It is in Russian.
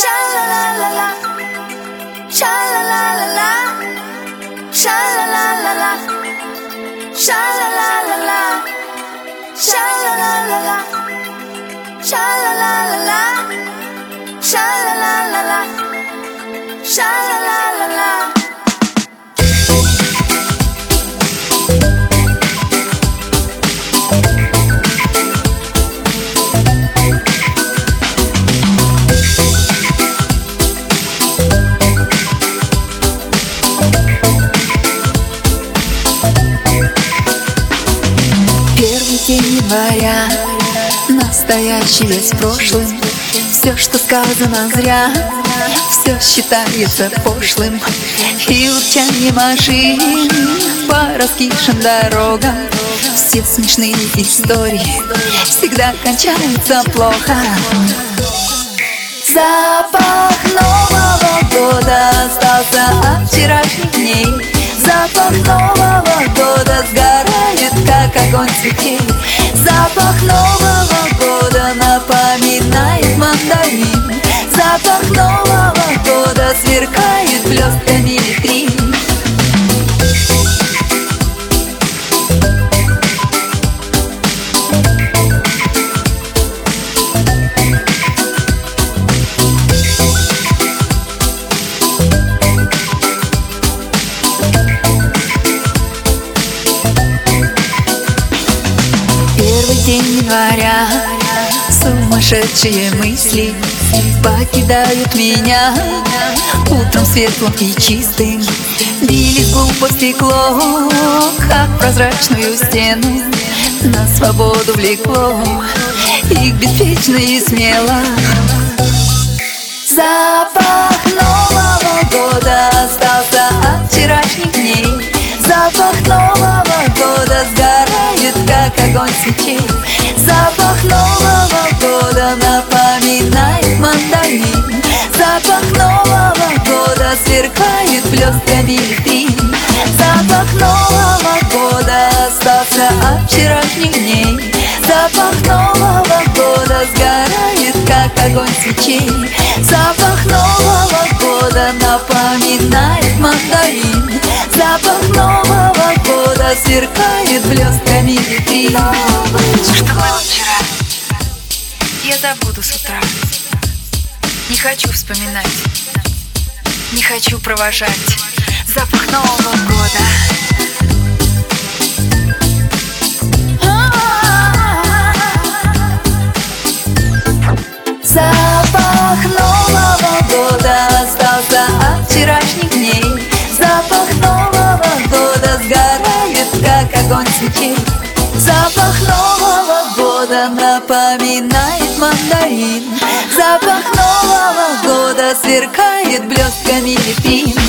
Sha-la-la-la-la, sha-la-la-la-la, sha-la-la-la-la, sha-la-la-la-la, sha-la-la-la-la, sha-la-la-la-la, sha-la-la-la-la, sha-la-la-la-la. Первый день января, настоящий весь прошлым. Все, что сказано зря, все считается пошлым. И урчанье машин по раскисшим дорогам, все смешные истории всегда кончаются плохо. Запах Нового года остался от вчерашних дней. Запах Нового года сгорает, как огонь свечей. Запах Нового года напоминает мандарин. Запах Нового года сверкает блестками витрин. Первый день января, сумасшедшие мысли покидают меня. Утром светлым и чистым бились глупо в стекло, как прозрачную стену на свободу влекло их беспечно и смело. Запах Нового года остался от вчерашних дней. Запах Нового года сгорает, как огонь свечей. Запах Нового года напоминает мандарин. Запах Нового года сверкает блестками витрин. Запах Нового года остался от вчерашних дней. Запах Нового года сгорает, как огонь свечей. Запах Нового года напоминает мандарин. Запах Нового года сверкает блестками витрин. Что было вчера, я забуду с утра. Не хочу вспоминать, не хочу провожать запах Нового года. Запах Нового года остался от вчерашних дней. Запах Нового года сгорает, как огонь свечей. Запах Нового года напоминает мандарин. Запах Нового года сверкает блестками витрин.